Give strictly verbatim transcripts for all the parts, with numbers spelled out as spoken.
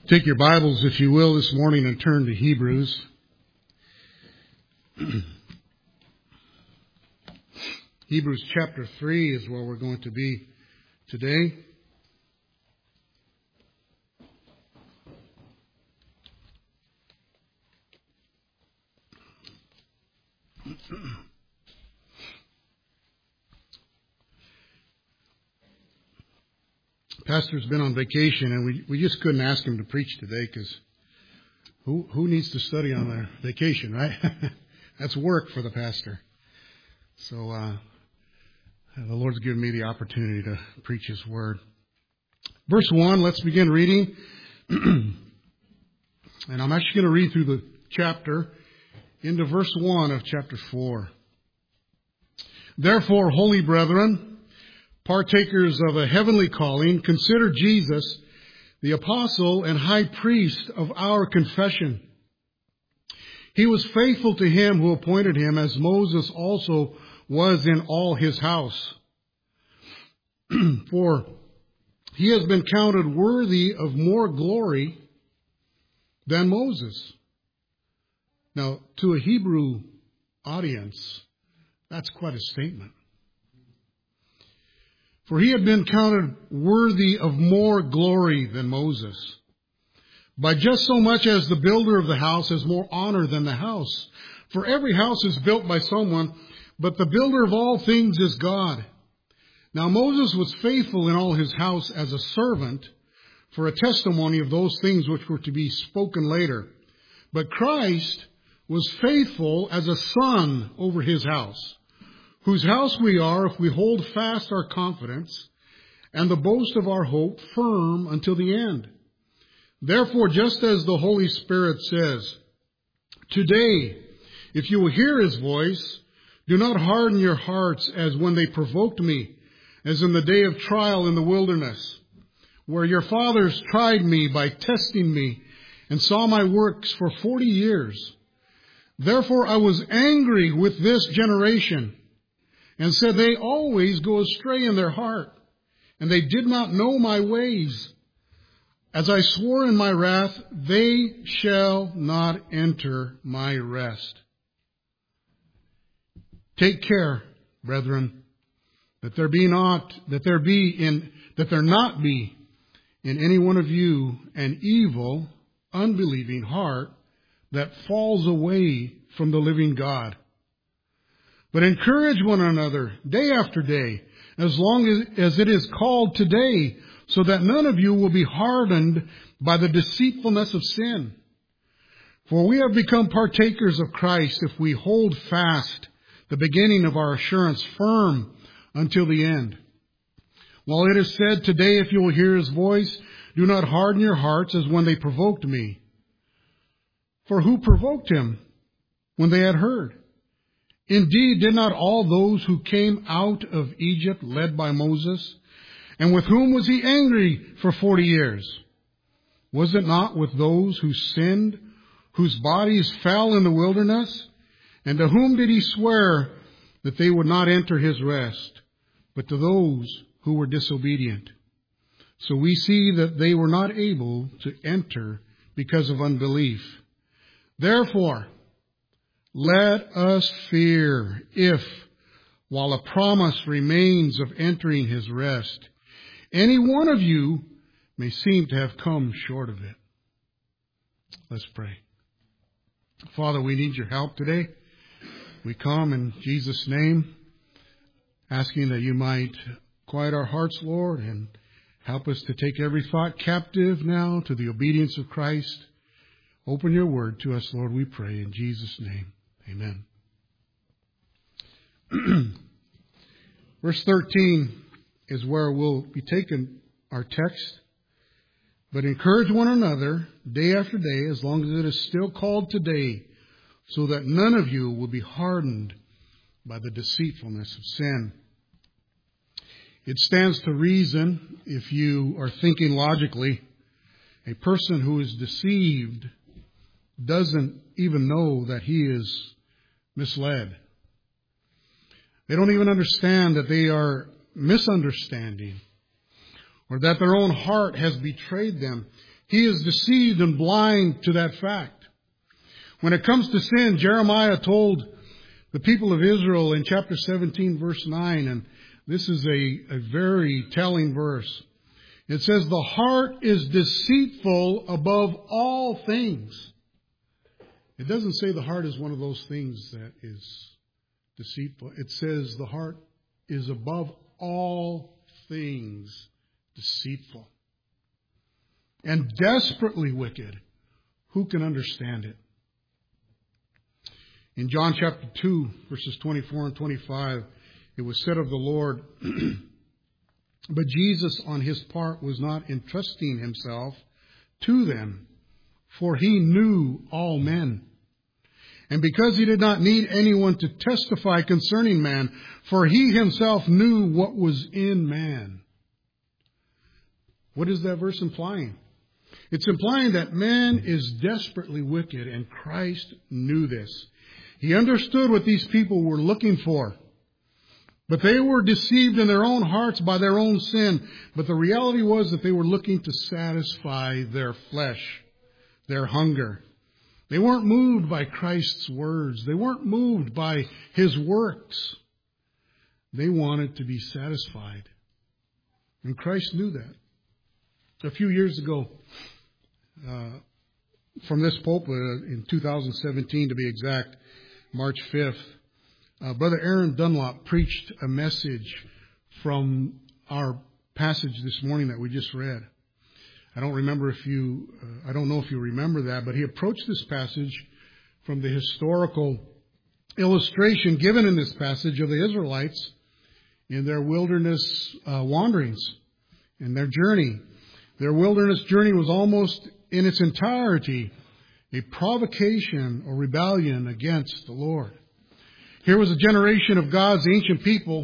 Take your Bibles, if you will, this morning and turn to Hebrews. Hebrews chapter three is where we're going to be today. Pastor's been on vacation, and we, we just couldn't ask him to preach today because who who needs to study on their vacation, right? That's work for the pastor. So uh, the Lord's given me the opportunity to preach His Word. Verse one, let's begin reading. And I'm actually going to read through the chapter into verse one of chapter four. Therefore, holy brethren, partakers of a heavenly calling, consider Jesus, the apostle and high priest of our confession. He was faithful to him who appointed him, as Moses also was in all his house. For he has been counted worthy of more glory than Moses. Now, to a Hebrew audience, that's quite a statement. For he had been counted worthy of more glory than Moses, by just so much as the builder of the house has more honor than the house. For every house is built by someone, but the builder of all things is God. Now Moses was faithful in all his house as a servant for a testimony of those things which were to be spoken later. But Christ was faithful as a son over his house, whose house we are if we hold fast our confidence and the boast of our hope firm until the end. Therefore, just as the Holy Spirit says, today, if you will hear His voice, do not harden your hearts as when they provoked me, as in the day of trial in the wilderness, where your fathers tried me by testing me and saw my works for forty years. Therefore, I was angry with this generation, and said, they always go astray in their heart, and they did not know my ways. As I swore in my wrath, they shall not enter my rest. Take care, brethren, that there be not, that there be in, that there not be in any one of you an evil, unbelieving heart that falls away from the living God. But encourage one another day after day, as long as, as it is called today, so that none of you will be hardened by the deceitfulness of sin. For we have become partakers of Christ if we hold fast the beginning of our assurance firm until the end. While it is said, today if you will hear His voice, do not harden your hearts as when they provoked me. For who provoked him when they had heard? Indeed, did not all those who came out of Egypt led by Moses, and with whom was he angry for forty years? Was it not with those who sinned, whose bodies fell in the wilderness? And to whom did he swear that they would not enter his rest, but to those who were disobedient? So we see that they were not able to enter because of unbelief. Therefore, let us fear if, while a promise remains of entering His rest, any one of you may seem to have come short of it. Let's pray. Father, we need your help today. We come in Jesus' name, asking that you might quiet our hearts, Lord, and help us to take every thought captive now to the obedience of Christ. Open your word to us, Lord, we pray in Jesus' name. Amen. Verse thirteen is where we'll be taking our text. But encourage one another day after day, as long as it is still called today, so that none of you will be hardened by the deceitfulness of sin. It stands to reason, if you are thinking logically, a person who is deceived doesn't even know that he is misled. They don't even understand that they are misunderstanding, or that their own heart has betrayed them. He is deceived and blind to that fact. When it comes to sin, Jeremiah told the people of Israel in chapter seventeen, verse nine, and this is a, a very telling verse. It says, the heart is deceitful above all things. It doesn't say the heart is one of those things that is deceitful. It says the heart is above all things deceitful and desperately wicked. Who can understand it? In John chapter two, verses twenty-four and twenty-five, it was said of the Lord, but Jesus on his part was not entrusting himself to them, for he knew all men. And because he did not need anyone to testify concerning man, for he himself knew what was in man. What is that verse implying? It's implying that man is desperately wicked, and Christ knew this. He understood what these people were looking for. But they were deceived in their own hearts by their own sin. But the reality was that they were looking to satisfy their flesh, their hunger. They weren't moved by Christ's words. They weren't moved by his works. They wanted to be satisfied. And Christ knew that. A few years ago, uh, from this pulpit, uh, in two thousand seventeen to be exact, March fifth, uh, Brother Aaron Dunlop preached a message from our passage this morning that we just read. I don't remember if you, uh, I don't know if you remember that, but he approached this passage from the historical illustration given in this passage of the Israelites in their wilderness uh, wanderings, in their journey. Their wilderness journey was almost in its entirety a provocation or rebellion against the Lord. Here was a generation of God's ancient people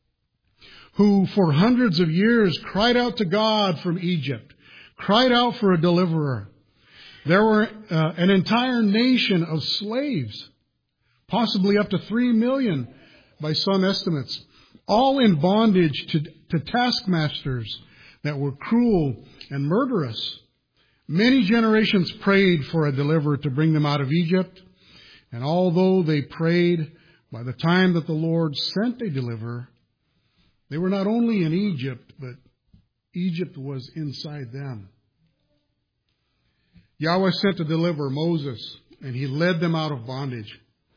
who for hundreds of years cried out to God from Egypt, cried out for a deliverer. There were uh, an entire nation of slaves, possibly up to three million by some estimates, all in bondage to, to taskmasters that were cruel and murderous. Many generations prayed for a deliverer to bring them out of Egypt. And although they prayed, by the time that the Lord sent a deliverer, they were not only in Egypt, but Egypt was inside them. Yahweh sent to deliver Moses, and he led them out of bondage.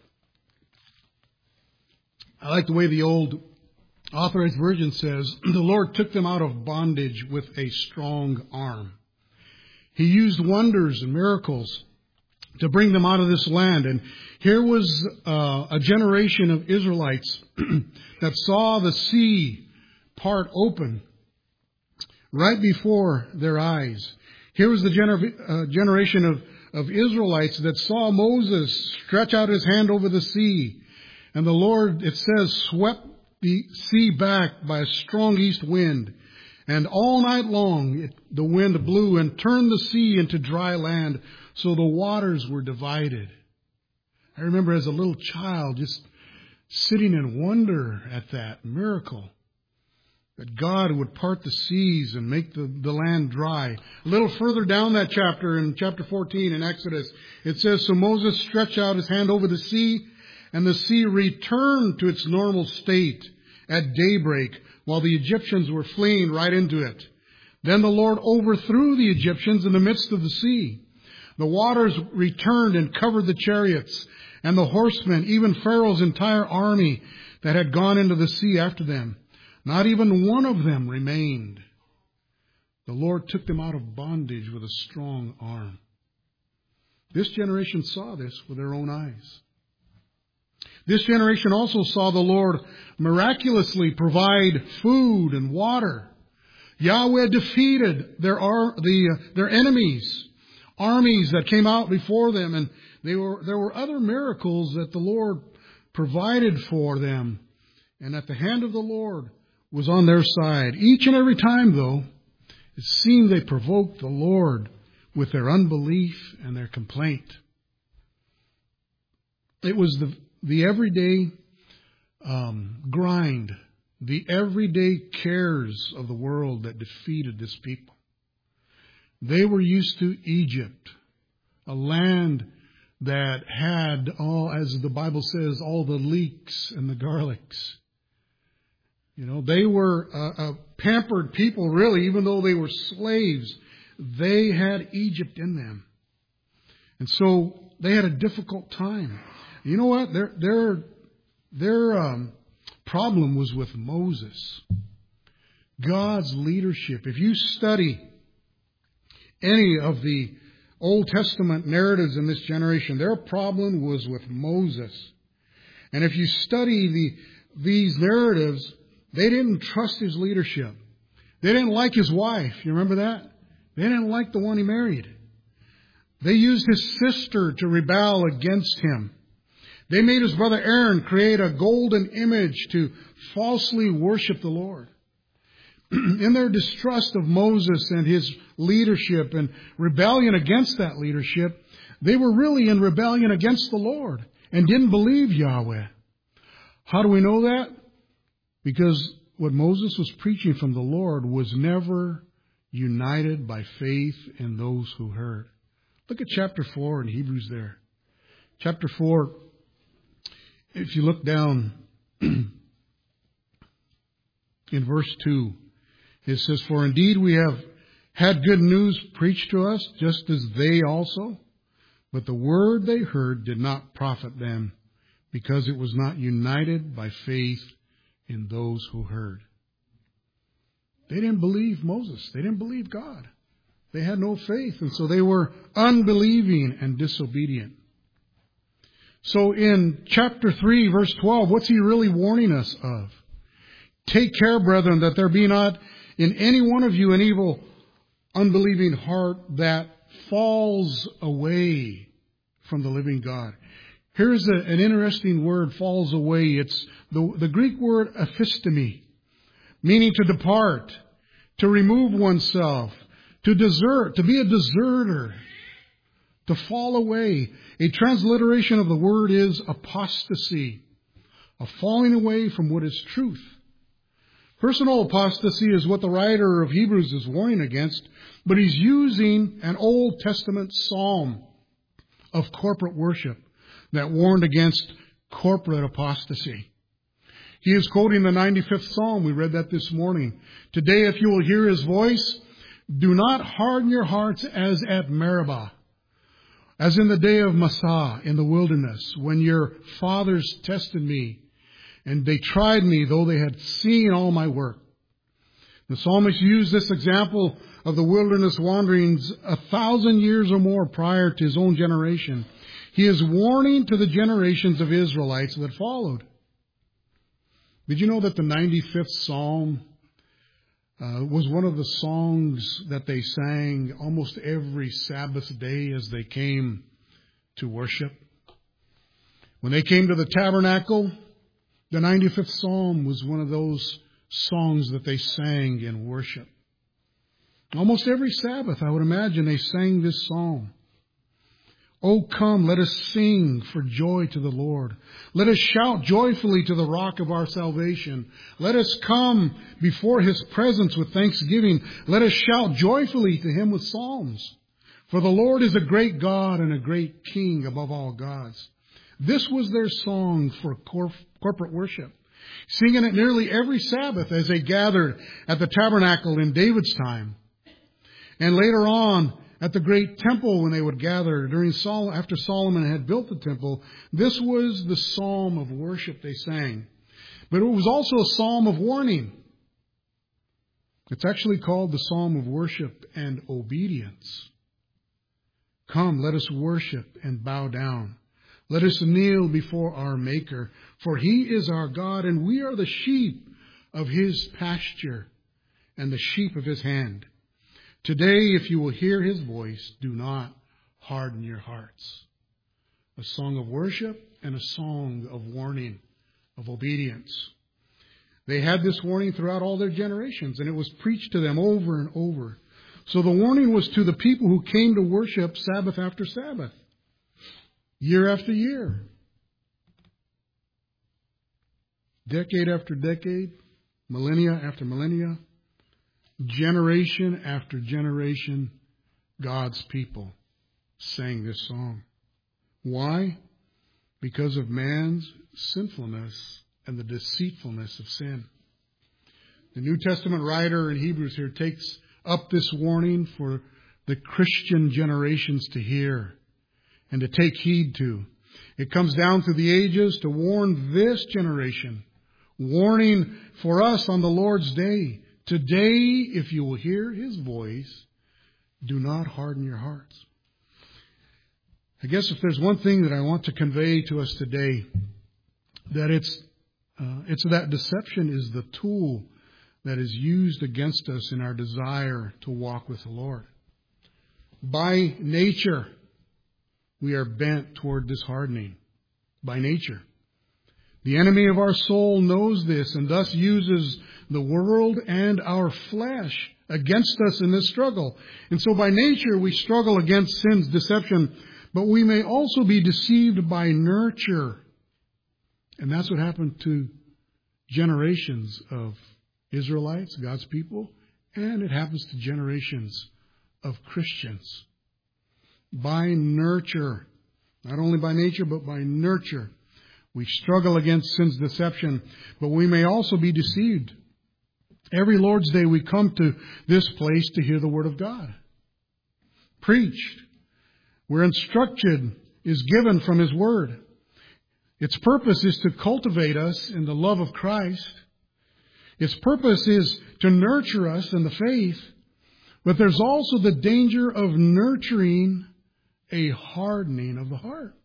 I like the way the old Authorized Version says, the Lord took them out of bondage with a strong arm. He used wonders and miracles to bring them out of this land. And here was uh, a generation of Israelites that saw the sea part open right before their eyes. Here was the gener- uh, generation of, of Israelites that saw Moses stretch out his hand over the sea. And the Lord, it says, swept the sea back by a strong east wind. And all night long it, the wind blew and turned the sea into dry land, so the waters were divided. I remember as a little child just sitting in wonder at that miracle, that God would part the seas and make the, the land dry. A little further down that chapter, in chapter fourteen in Exodus, it says, so Moses stretched out his hand over the sea, and the sea returned to its normal state at daybreak, while the Egyptians were fleeing right into it. Then the Lord overthrew the Egyptians in the midst of the sea. The waters returned and covered the chariots and the horsemen, even Pharaoh's entire army that had gone into the sea after them. Not even one of them remained. The Lord took them out of bondage with a strong arm. This generation saw this with their own eyes. This generation also saw the Lord miraculously provide food and water. Yahweh defeated their ar- the uh, their enemies, armies that came out before them, and they were there were other miracles that the Lord provided for them, and that the hand of the Lord was on their side. Each and every time, though, it seemed they provoked the Lord with their unbelief and their complaint. It was the The everyday um, grind, the everyday cares of the world that defeated this people. They were used to Egypt, a land that had all, as the Bible says, all the leeks and the garlics. You know, they were a, a pampered people, really, even though they were slaves. They had Egypt in them. And so they had a difficult time. You know what? Their, their, their um, problem was with Moses. God's leadership. If you study any of the Old Testament narratives in this generation, their problem was with Moses. And if you study the these narratives, they didn't trust his leadership. They didn't like his wife. You remember that? They didn't like the one he married. They used his sister to rebel against him. They made his brother Aaron create a golden image to falsely worship the Lord. In their distrust of Moses and his leadership and rebellion against that leadership, they were really in rebellion against the Lord and didn't believe Yahweh. How do we know that? Because what Moses was preaching from the Lord was never united by faith in those who heard. Look at chapter four in Hebrews there. Chapter four, if you look down in verse two, it says, "For indeed we have had good news preached to us, just as they also. But the word they heard did not profit them, because it was not united by faith in those who heard." They didn't believe Moses. They didn't believe God. They had no faith, and so they were unbelieving and disobedient. So in chapter three, verse twelve, what's he really warning us of? "Take care, brethren, that there be not in any one of you an evil, unbelieving heart that falls away from the living God." Here's a, an interesting word, falls away. It's the, the Greek word ephistemi, meaning to depart, to remove oneself, to desert, to be a deserter, to fall away. A transliteration of the word is apostasy, a falling away from what is truth. Personal apostasy is what the writer of Hebrews is warning against, but he's using an Old Testament psalm of corporate worship that warned against corporate apostasy. He is quoting the ninety-fifth Psalm. We read that this morning. "Today, if you will hear his voice, do not harden your hearts as at Meribah, as in the day of Massah in the wilderness, when your fathers tested me, and they tried me, though they had seen all my work." The psalmist used this example of the wilderness wanderings a thousand years or more prior to his own generation. He is warning to the generations of Israelites that followed. Did you know that the ninety-fifth Psalm uh, was one of the songs that they sang almost every Sabbath day as they came to worship? When they came to the tabernacle, the ninety-fifth Psalm was one of those songs that they sang in worship. Almost every Sabbath, I would imagine, they sang this psalm. "Oh, come, let us sing for joy to the Lord. Let us shout joyfully to the rock of our salvation. Let us come before his presence with thanksgiving. Let us shout joyfully to him with psalms. For the Lord is a great God and a great King above all gods." This was their song for cor- corporate worship, singing it nearly every Sabbath as they gathered at the tabernacle in David's time. And later on, at the great temple when they would gather during Sol- after Solomon had built the temple, this was the psalm of worship they sang. But it was also a psalm of warning. It's actually called the psalm of worship and obedience. "Come, let us worship and bow down. Let us kneel before our Maker, for he is our God, and we are the sheep of his pasture and the sheep of his hand. Today, if you will hear his voice, do not harden your hearts." A song of worship and a song of warning, of obedience. They had this warning throughout all their generations, and it was preached to them over and over. So the warning was to the people who came to worship Sabbath after Sabbath, year after year, decade after decade, millennia after millennia, generation after generation, God's people sang this song. Why? Because of man's sinfulness and the deceitfulness of sin. The New Testament writer in Hebrews here takes up this warning for the Christian generations to hear and to take heed to. It comes down through the ages to warn this generation, warning for us on the Lord's day. Today, if you will hear His voice, do not harden your hearts. I guess if there's one thing that I want to convey to us today, that it's uh, it's that deception is the tool that is used against us in our desire to walk with the Lord. By nature, we are bent toward this hardening. By nature. The enemy of our soul knows this and thus uses the world and our flesh against us in this struggle. And so by nature, we struggle against sin's deception, but we may also be deceived by nurture. And that's what happened to generations of Israelites, God's people, and it happens to generations of Christians. By nurture, not only by nature, but by nurture, we struggle against sin's deception, but we may also be deceived. Every Lord's Day we come to this place to hear the Word of God preached, where instruction is given from His Word. Its purpose is to cultivate us in the love of Christ. Its purpose is to nurture us in the faith. But there's also the danger of nurturing a hardening of the heart.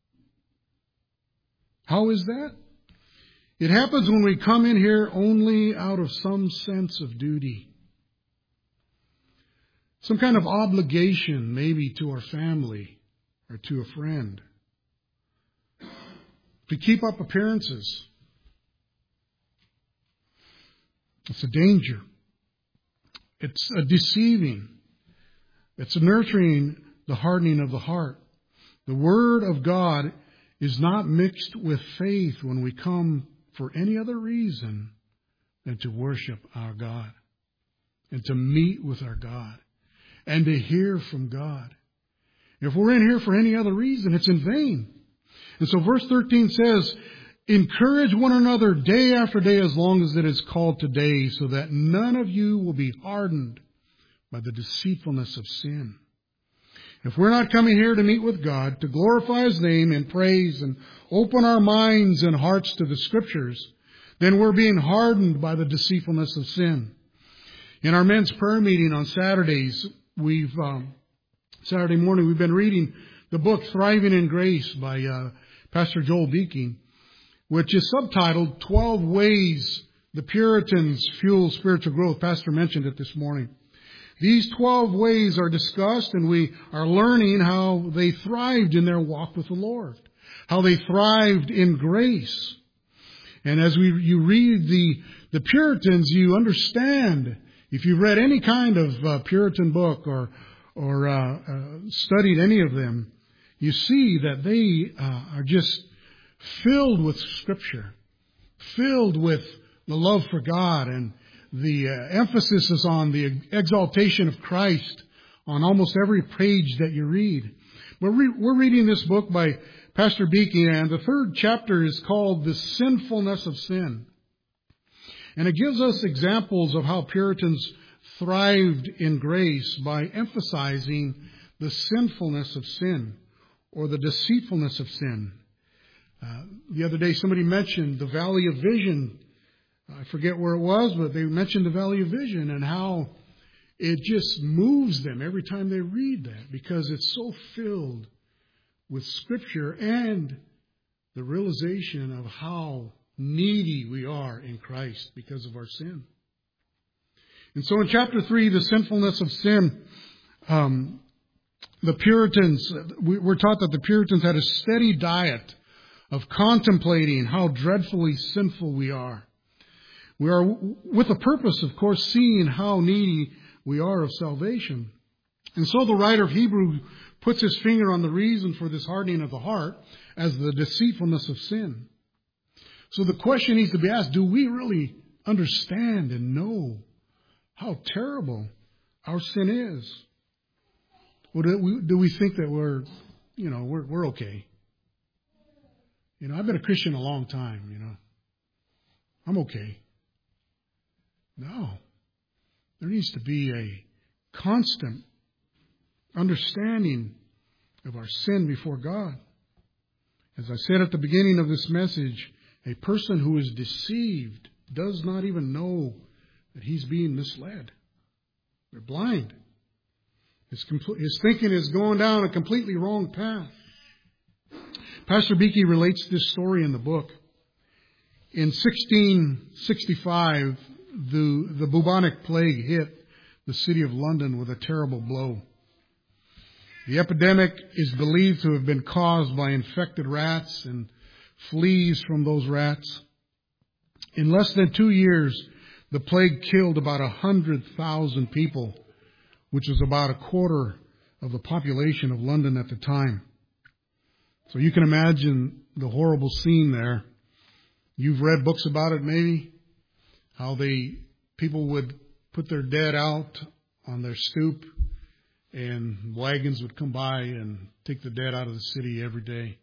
How is that? It happens when we come in here only out of some sense of duty. Some kind of obligation, maybe to our family or to a friend. To keep up appearances. It's a danger. It's a deceiving. It's a nurturing the hardening of the heart. The Word of God is not mixed with faith when we come for any other reason than to worship our God and to meet with our God and to hear from God. If we're in here for any other reason, it's in vain. And so verse thirteen says, encourage one another day after day as long as it is called today, so that none of you will be hardened by the deceitfulness of sin. If we're not coming here to meet with God, to glorify His name in praise and open our minds and hearts to the Scriptures, then we're being hardened by the deceitfulness of sin. In our men's prayer meeting on Saturdays, we've um, Saturday morning we've been reading the book Thriving in Grace by uh, Pastor Joel Beeking, which is subtitled twelve Ways the Puritans Fuel Spiritual Growth. Pastor mentioned it this morning. These twelve ways are discussed, and we are learning how they thrived in their walk with the Lord, how they thrived in grace. And as we you read the, the Puritans, you understand, if you've read any kind of uh, Puritan book or, or uh, uh, studied any of them, you see that they uh, are just filled with Scripture, filled with the love for God, and the uh, emphasis is on the exaltation of Christ on almost every page that you read. We're, re- we're reading this book by Pastor Beeking, and the third chapter is called The Sinfulness of Sin. And it gives us examples of how Puritans thrived in grace by emphasizing the sinfulness of sin or the deceitfulness of sin. Uh, the other day somebody mentioned the Valley of Vision. I forget where it was, but they mentioned the Valley of Vision and how it just moves them every time they read that, because it's so filled with Scripture and the realization of how needy we are in Christ because of our sin. And so in chapter three, the sinfulness of sin, um, the Puritans, we, we're taught that the Puritans had a steady diet of contemplating how dreadfully sinful we are. We are, with a purpose, of course, seeing how needy we are of salvation. And so the writer of Hebrews puts his finger on the reason for this hardening of the heart as the deceitfulness of sin. So the question needs to be asked, do we really understand and know how terrible our sin is? Or do we, do we think that we're, you know, we're, we're okay? You know, I've been a Christian a long time, you know. I'm okay. No. There needs to be a constant understanding of our sin before God. As I said at the beginning of this message, a person who is deceived does not even know that he's being misled. They're blind. His, compl- his thinking is going down a completely wrong path. Pastor Beakey relates this story in the book. In sixteen sixty-five, the, the bubonic plague hit the city of London with a terrible blow. The epidemic is believed to have been caused by infected rats and fleas from those rats. In less than two years, the plague killed about one hundred thousand people, which was about a quarter of the population of London at the time. So you can imagine the horrible scene there. You've read books about it maybe, how they people would put their dead out on their stoop, and wagons would come by and take the dead out of the city every day.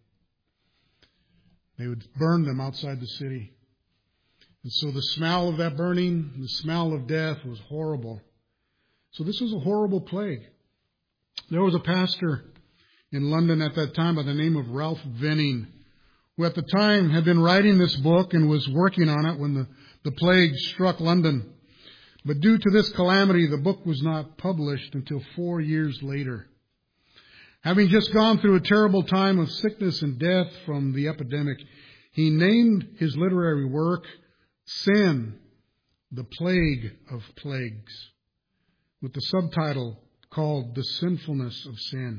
They would burn them outside the city. And so the smell of that burning, the smell of death was horrible. So this was a horrible plague. There was a pastor in London at that time by the name of Ralph Venning, who at the time had been writing this book and was working on it when the, the plague struck London. But due to this calamity, the book was not published until four years later. Having just gone through a terrible time of sickness and death from the epidemic, he named his literary work Sin, the Plague of Plagues, with the subtitle called The Sinfulness of Sin.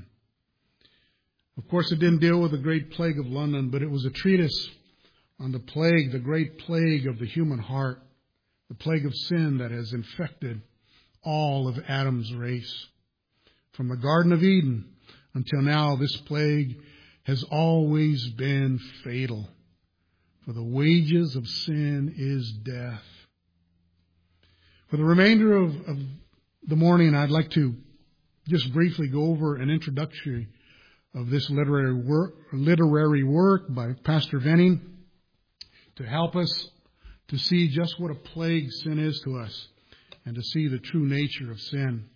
Of course, it didn't deal with the great plague of London, but it was a treatise on the plague, the great plague of the human heart, the plague of sin that has infected all of Adam's race. From the Garden of Eden until now, this plague has always been fatal. For the wages of sin is death. For the remainder of, of the morning, I'd like to just briefly go over an introductory of this literary work, literary work by Pastor Venning to help us to see just what a plague sin is to us and to see the true nature of sin.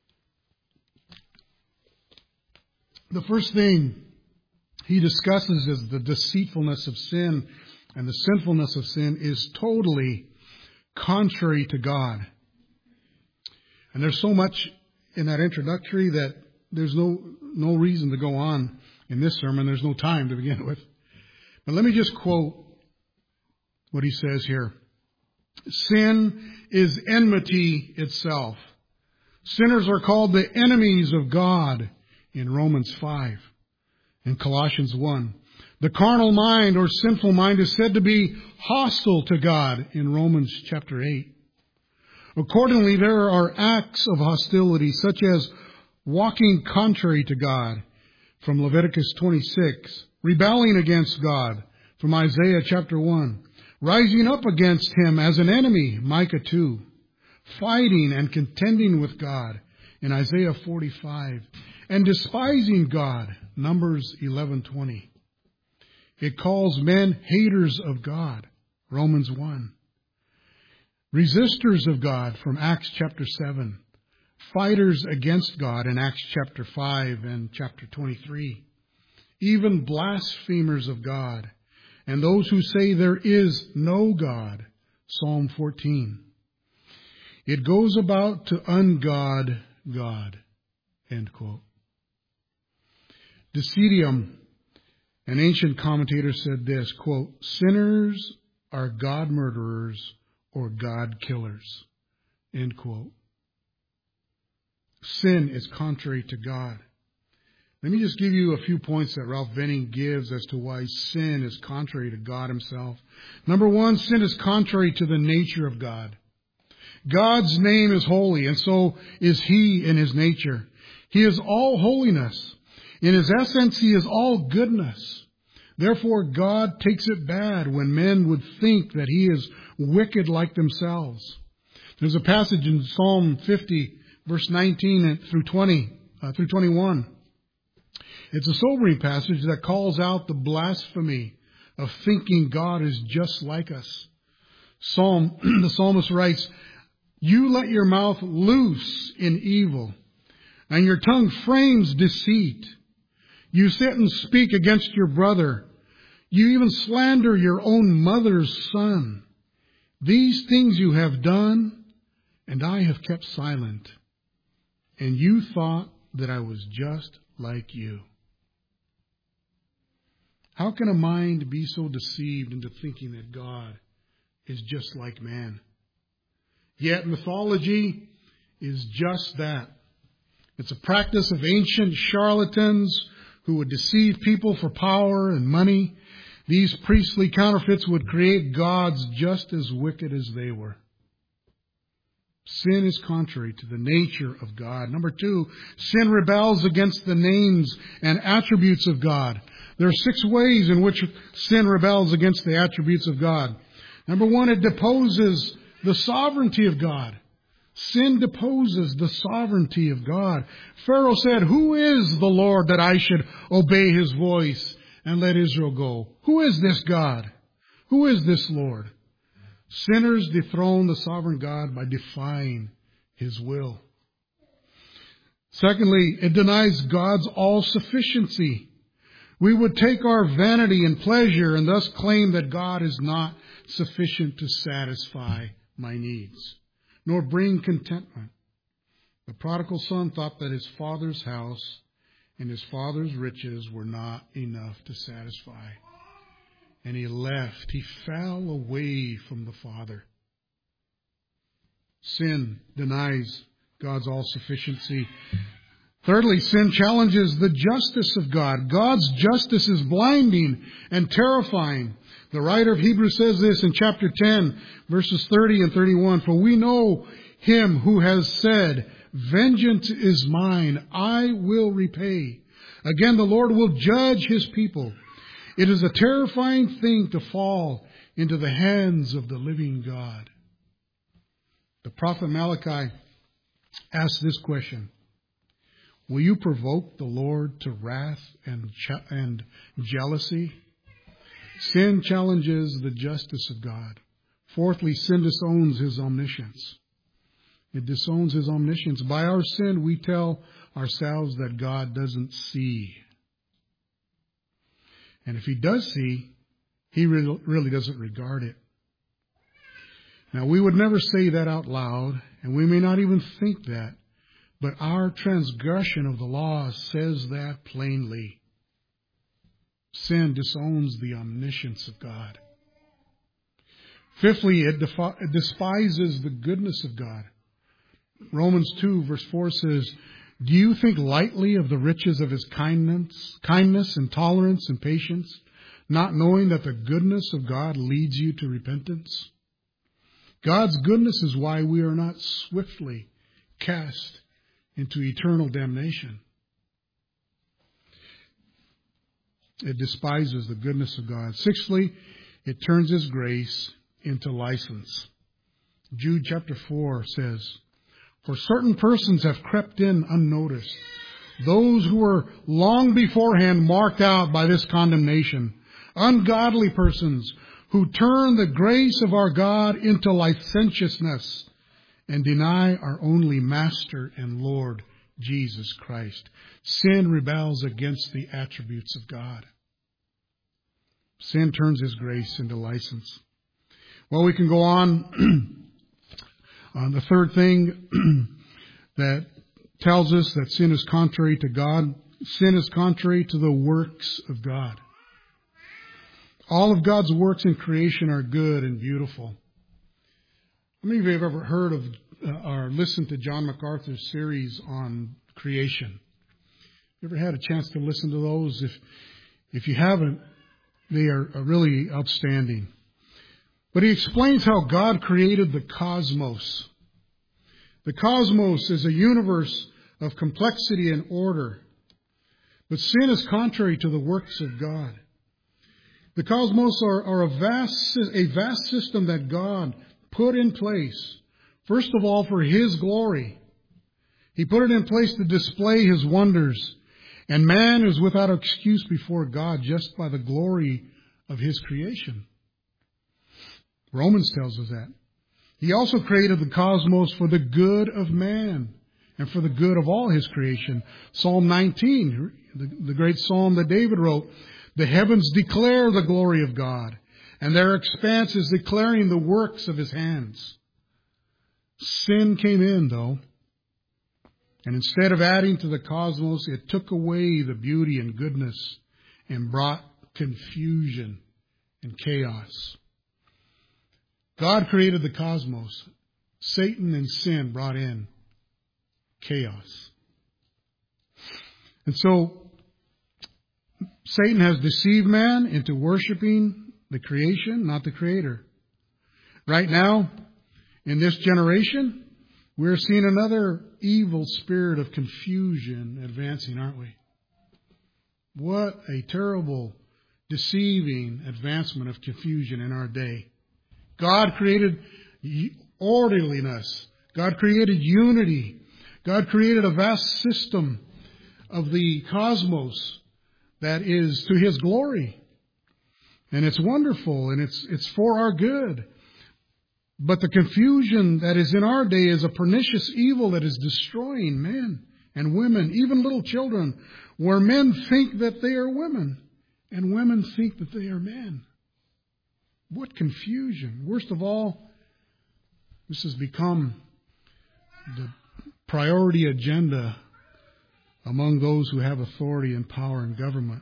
The first thing he discusses is the deceitfulness of sin, and the sinfulness of sin is totally contrary to God. And there's so much in that introductory that there's no no reason to go on in this sermon. There's no time to begin with. But let me just quote what he says here. Sin is enmity itself. Sinners are called the enemies of God in Romans five. In Colossians one. The carnal mind or sinful mind is said to be hostile to God in Romans chapter eight. Accordingly, there are acts of hostility such as walking contrary to God from Leviticus twenty-six, rebelling against God from Isaiah chapter one, rising up against him as an enemy, Micah two, fighting and contending with God in Isaiah forty-five, and despising God, Numbers eleven twenty. It calls men haters of God, Romans one. Resistors of God from Acts chapter seven. Fighters against God in Acts chapter five and chapter twenty-three. Even blasphemers of God. And those who say there is no God, Psalm fourteen. It goes about to ungod God, end quote. Decidium, an ancient commentator, said this, quote, sinners are God murderers or God killers, end quote. Sin is contrary to God. Let me just give you a few points that Ralph Venning gives as to why sin is contrary to God himself. Number one, sin is contrary to the nature of God. God's name is holy, and so is he in his nature. He is all holiness. In his essence, he is all goodness. Therefore, God takes it bad when men would think that he is wicked like themselves. There's a passage in Psalm fifty, verse nineteen through twenty uh, through twenty-one. It's a sobering passage that calls out the blasphemy of thinking God is just like us. Psalm, the psalmist writes, "You let your mouth loose in evil, and your tongue frames deceit. You sit and speak against your brother. You even slander your own mother's son. These things you have done, and I have kept silent. And you thought that I was just like you." How can a mind be so deceived into thinking that God is just like man? Yet mythology is just that. It's a practice of ancient charlatans who would deceive people for power and money. These priestly counterfeits would create gods just as wicked as they were. Sin is contrary to the nature of God. Number two, sin rebels against the names and attributes of God. There are six ways in which sin rebels against the attributes of God. Number one, it deposes the sovereignty of God. Sin deposes the sovereignty of God. Pharaoh said, "Who is the Lord that I should obey his voice and let Israel go? Who is this God? Who is this Lord?" Sinners dethrone the sovereign God by defying his will. Secondly, it denies God's all-sufficiency. We would take our vanity and pleasure and thus claim that God is not sufficient to satisfy my needs, nor bring contentment. The prodigal son thought that his father's house and his father's riches were not enough to satisfy. And he left. He fell away from the Father. Sin denies God's all-sufficiency. Thirdly, sin challenges the justice of God. God's justice is blinding and terrifying. The writer of Hebrews says this in chapter ten, verses thirty and thirty-one. "For we know him who has said, 'Vengeance is mine, I will repay.' Again, the Lord will judge his people. It is a terrifying thing to fall into the hands of the living God." The prophet Malachi asked this question: "Will you provoke the Lord to wrath and ch- and jealousy?" Sin challenges the justice of God. Fourthly, sin disowns his omniscience. It disowns his omniscience. By our sin, we tell ourselves that God doesn't see. And if he does see, he really, really doesn't regard it. Now, we would never say that out loud, and we may not even think that, but our transgression of the law says that plainly. Sin disowns the omniscience of God. Fifthly, it, defi- it despises the goodness of God. Romans two, verse four says, "Do you think lightly of the riches of his kindness, kindness and tolerance and patience, not knowing that the goodness of God leads you to repentance?" God's goodness is why we are not swiftly cast into eternal damnation. It despises the goodness of God. Sixthly, it turns his grace into license. Jude chapter four says, "For certain persons have crept in unnoticed, those who were long beforehand marked out by this condemnation, ungodly persons who turn the grace of our God into licentiousness and deny our only Master and Lord, Jesus Christ." Sin rebels against the attributes of God. Sin turns his grace into license. Well, we can go on. On the third thing that tells us that sin is contrary to God, sin is contrary to the works of God. All of God's works in creation are good and beautiful. How many of you have ever heard of uh, or listened to John MacArthur's series on creation? You ever had a chance to listen to those? If if you haven't, they are, are really outstanding. But he explains how God created the cosmos. The cosmos is a universe of complexity and order. But sin is contrary to the works of God. The cosmos are, are a vast, a vast system that God put in place, first of all, for his glory. He put it in place to display His wonders. And man is without excuse before God just by the glory of His creation. Romans tells us that. He also created the cosmos for the good of man and for the good of all His creation. Psalm nineteen, the, the great psalm that David wrote, the heavens declare the glory of God, and their expanse is declaring the works of His hands. Sin came in, though, and instead of adding to the cosmos, it took away the beauty and goodness and brought confusion and chaos. God created the cosmos. Satan and sin brought in chaos. And so, Satan has deceived man into worshiping the creation, not the Creator. Right now, in this generation, we're seeing another evil spirit of confusion advancing, aren't we? What a terrible, deceiving advancement of confusion in our day. God created orderliness. God created unity. God created a vast system of the cosmos that is to His glory. And it's wonderful, and it's it's for our good. But the confusion that is in our day is a pernicious evil that is destroying men and women, even little children, where men think that they are women and women think that they are men. What confusion. Worst of all, this has become the priority agenda among those who have authority and power in government.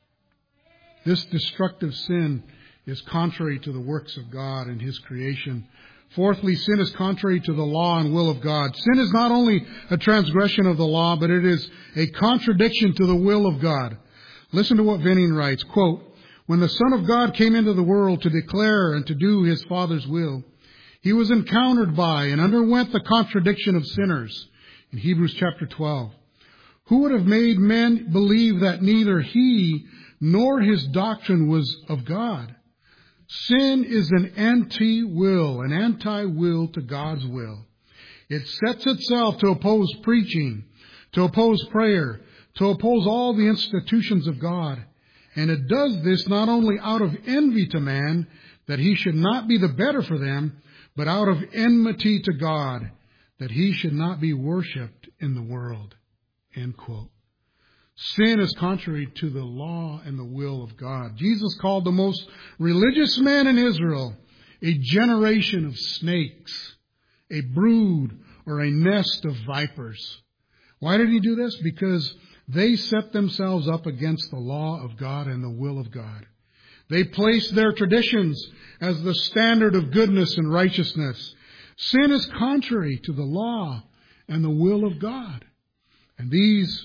This destructive sin is contrary to the works of God and His creation. Fourthly, sin is contrary to the law and will of God. Sin is not only a transgression of the law, but it is a contradiction to the will of God. Listen to what Venning writes, quote, when the Son of God came into the world to declare and to do His Father's will, He was encountered by and underwent the contradiction of sinners in Hebrews chapter twelve. Who would have made men believe that neither He nor His doctrine was of God? Sin is an anti-will, an anti-will to God's will. It sets itself to oppose preaching, to oppose prayer, to oppose all the institutions of God. And it does this not only out of envy to man, that he should not be the better for them, but out of enmity to God, that He should not be worshipped in the world. End quote. Sin is contrary to the law and the will of God. Jesus called the most religious men in Israel a generation of snakes, a brood or a nest of vipers. Why did He do this? Because they set themselves up against the law of God and the will of God. They placed their traditions as the standard of goodness and righteousness. Sin is contrary to the law and the will of God. And these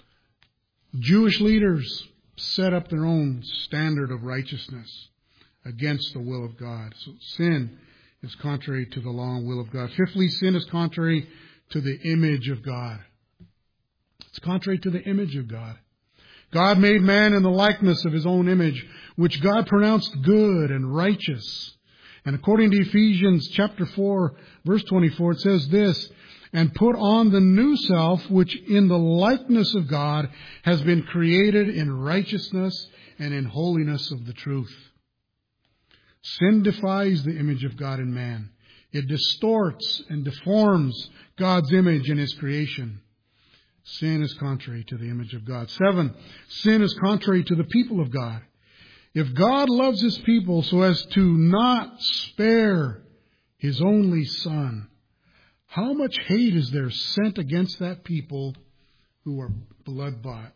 Jewish leaders set up their own standard of righteousness against the will of God. So sin is contrary to the law and will of God. Fifthly, sin is contrary to the image of God. It's contrary to the image of God. God made man in the likeness of His own image, which God pronounced good and righteous. And according to Ephesians chapter four, verse twenty-four, it says this, and put on the new self, which in the likeness of God has been created in righteousness and in holiness of the truth. Sin defies the image of God in man. It distorts and deforms God's image in His creation. Sin is contrary to the image of God. Seven, sin is contrary to the people of God. If God loves His people so as to not spare His only Son, how much hate is there sent against that people who are blood-bought?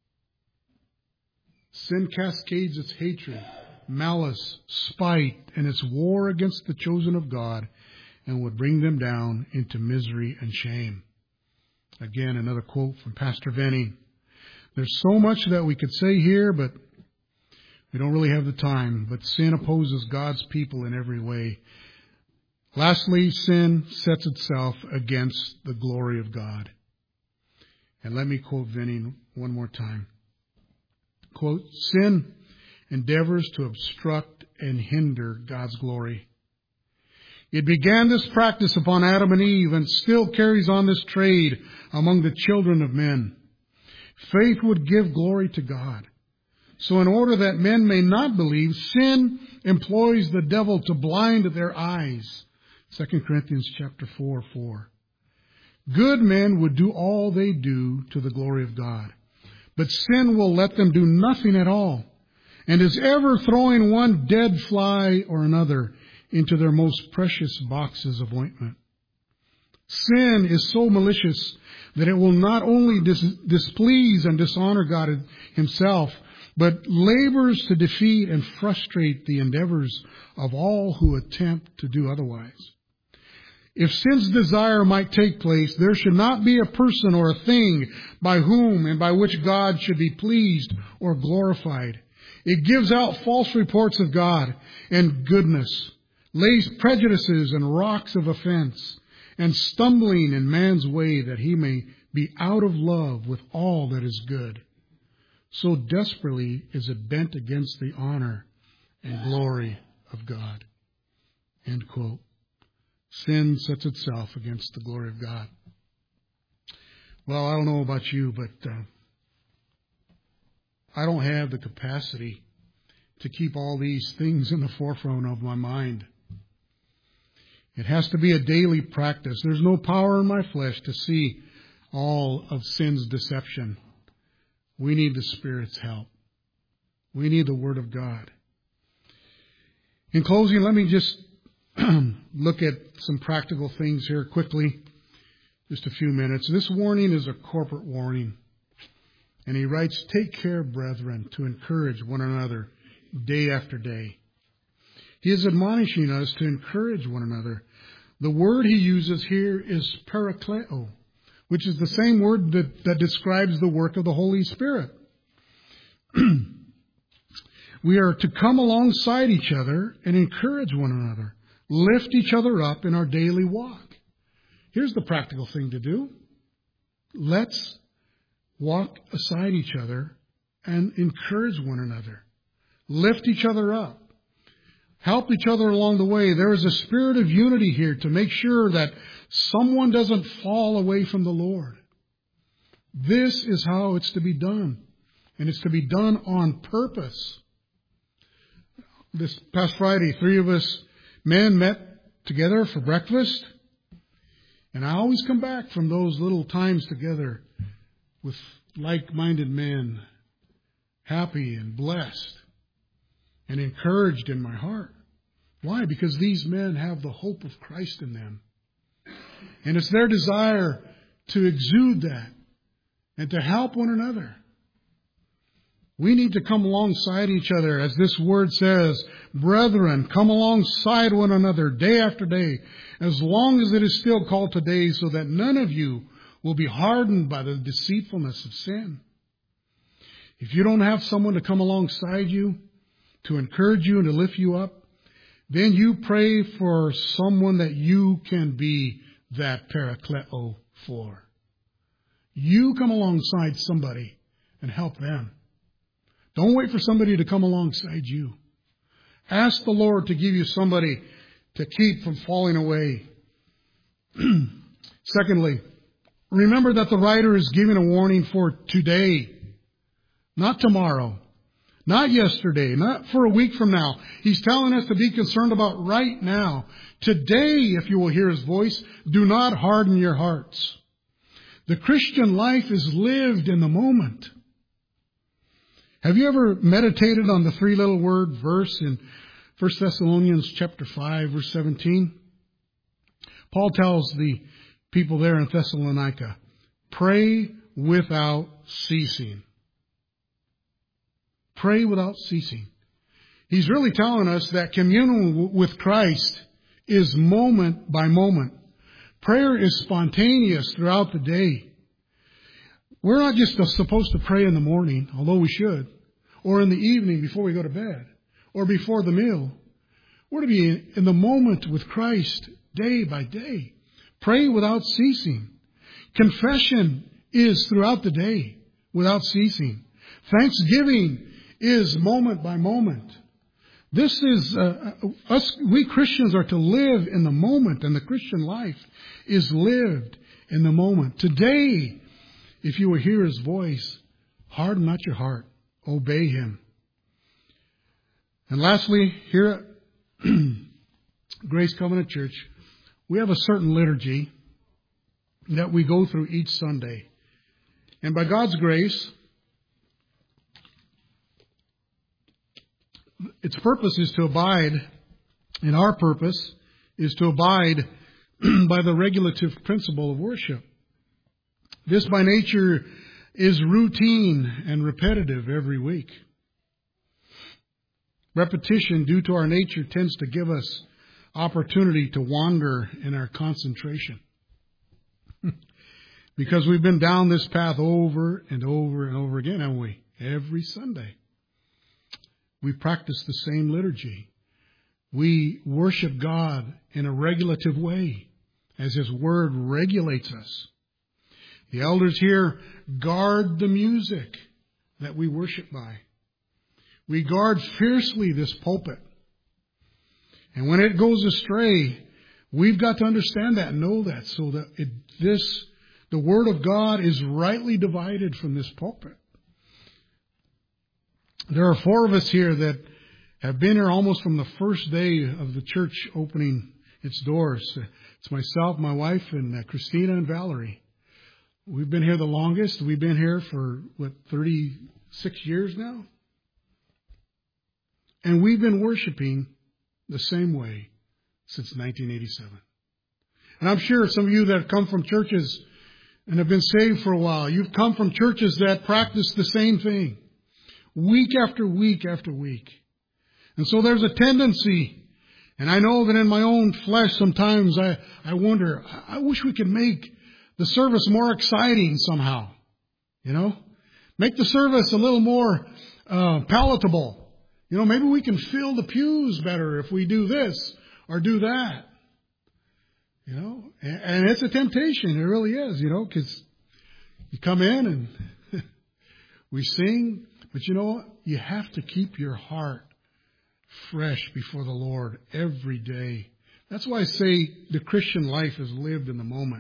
Sin cascades its hatred, malice, spite, and its war against the chosen of God and would bring them down into misery and shame. Again, another quote from Pastor Venning. There's so much that we could say here, but we don't really have the time. But sin opposes God's people in every way. Lastly, sin sets itself against the glory of God. And let me quote Venning one more time. Quote, sin endeavors to obstruct and hinder God's glory. It began this practice upon Adam and Eve and still carries on this trade among the children of men. Faith would give glory to God. So in order that men may not believe, sin employs the devil to blind their eyes. Second Corinthians chapter four, four. Good men would do all they do to the glory of God. But sin will let them do nothing at all, and is ever throwing one dead fly or another into their most precious boxes of ointment. Sin is so malicious that it will not only dis- displease and dishonor God himself, but labors to defeat and frustrate the endeavors of all who attempt to do otherwise. If sin's desire might take place, there should not be a person or a thing by whom and by which God should be pleased or glorified. It gives out false reports of God and goodness, lays prejudices and rocks of offense, and stumbling in man's way that he may be out of love with all that is good. So desperately is it bent against the honor and glory of God. End quote. Sin sets itself against the glory of God. Well, I don't know about you, but uh, I don't have the capacity to keep all these things in the forefront of my mind. It has to be a daily practice. There's no power in my flesh to see all of sin's deception. We need the Spirit's help. We need the Word of God. In closing, let me just look at some practical things here quickly. Just a few minutes. This warning is a corporate warning. And he writes, "Take care, brethren, to encourage one another day after day." He is admonishing us to encourage one another. The word he uses here is parakleo, which is the same word that, that describes the work of the Holy Spirit. We are to come alongside each other and encourage one another. Lift each other up in our daily walk. Here's the practical thing to do. Let's walk aside each other and encourage one another. Lift each other up. Help each other along the way. There is a spirit of unity here to make sure that someone doesn't fall away from the Lord. This is how it's to be done. And it's to be done on purpose. This past Friday, three of us men met together for breakfast. And I always come back from those little times together with like-minded men, happy and blessed and encouraged in my heart. Why? Because these men have the hope of Christ in them. And it's their desire to exude that and to help one another. We need to come alongside each other, as this word says, brethren, come alongside one another day after day, as long as it is still called today, so that none of you will be hardened by the deceitfulness of sin. If you don't have someone to come alongside you, to encourage you and to lift you up, then you pray for someone that you can be that parakleo for. You come alongside somebody and help them. Don't wait for somebody to come alongside you. Ask the Lord to give you somebody to keep from falling away. Secondly, remember that the writer is giving a warning for today, not tomorrow, not yesterday, not for a week from now. He's telling us to be concerned about right now. Today, if you will hear his voice, do not harden your hearts. The Christian life is lived in the moment. Have you ever meditated on the three little word verse in First Thessalonians chapter five, verse seventeen? Paul tells the people there in Thessalonica, pray without ceasing. Pray without ceasing. He's really telling us that communion with Christ is moment by moment. Prayer is spontaneous throughout the day. We're not just supposed to pray in the morning, although we should, or in the evening before we go to bed, or before the meal. We're to be in the moment with Christ day by day. Pray without ceasing. Confession is throughout the day without ceasing. Thanksgiving is moment by moment. This is, uh, us, we Christians are to live in the moment, and the Christian life is lived in the moment. Today, if you will hear His voice, harden not your heart. Obey Him. And lastly, here at Grace Covenant Church, we have a certain liturgy that we go through each Sunday. And by God's grace, its purpose is to abide, and our purpose is to abide by the regulative principle of worship. This by nature is routine and repetitive every week. Repetition, due to our nature, tends to give us opportunity to wander in our concentration. Because we've been down this path over and over and over again, haven't we? Every Sunday. We practice the same liturgy. We worship God in a regulative way, as His Word regulates us. The elders here guard the music that we worship by. We guard fiercely this pulpit. And when it goes astray, we've got to understand that and know that, so that it, this, the Word of God is rightly divided from this pulpit. There are four of us here that have been here almost from the first day of the church opening its doors. It's myself, my wife, and uh, Christina and Valerie. We've been here the longest. We've been here for, what, thirty-six years now? And we've been worshiping the same way since nineteen eighty-seven. And I'm sure some of you that have come from churches and have been saved for a while, you've come from churches that practice the same thing. Week after week after week. And so there's a tendency, and I know that in my own flesh sometimes I, I wonder, I wish we could make the service more exciting somehow. You know? Make the service a little more uh, palatable. You know, maybe we can fill the pews better if we do this or do that. You know? And, and it's a temptation. It really is, you know, because you come in and we sing. But you know what? You have to keep your heart fresh before the Lord every day. That's why I say the Christian life is lived in the moment.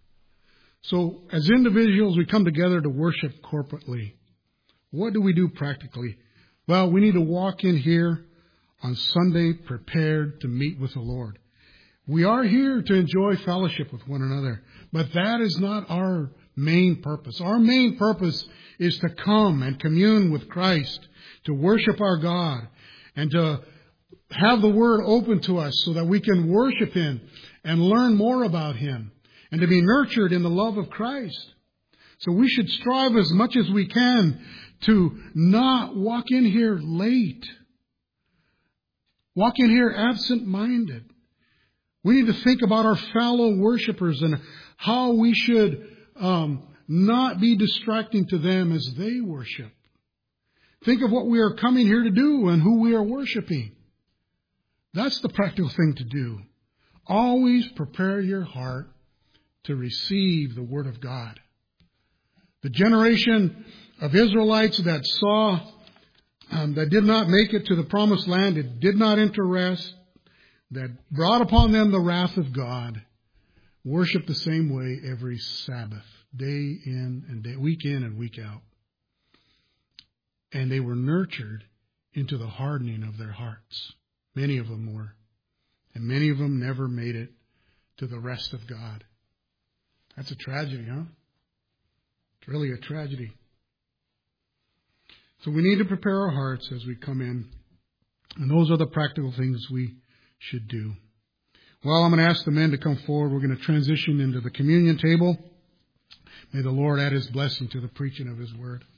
So as individuals, we come together to worship corporately. What do we do practically? Well, we need to walk in here on Sunday prepared to meet with the Lord. We are here to enjoy fellowship with one another, but that is not our main purpose. Our main purpose is to come and commune with Christ, to worship our God, and to have the Word open to us so that we can worship Him and learn more about Him, and to be nurtured in the love of Christ. So we should strive as much as we can to not walk in here late. Walk in here absent-minded. We need to think about our fellow worshipers and how we should um, not be distracting to them as they worship. Think of what we are coming here to do and who we are worshiping. That's the practical thing to do. Always prepare your heart to receive the Word of God. The generation of Israelites that saw, um, that did not make it to the promised land, it did not enter rest, that brought upon them the wrath of God, worship the same way every Sabbath, day in and day, week in and week out. And they were nurtured into the hardening of their hearts. Many of them were. And many of them never made it to the rest of God. That's a tragedy, huh? It's really a tragedy. So we need to prepare our hearts as we come in. And those are the practical things we should do. Well, I'm going to ask the men to come forward. We're going to transition into the communion table. May the Lord add His blessing to the preaching of His Word.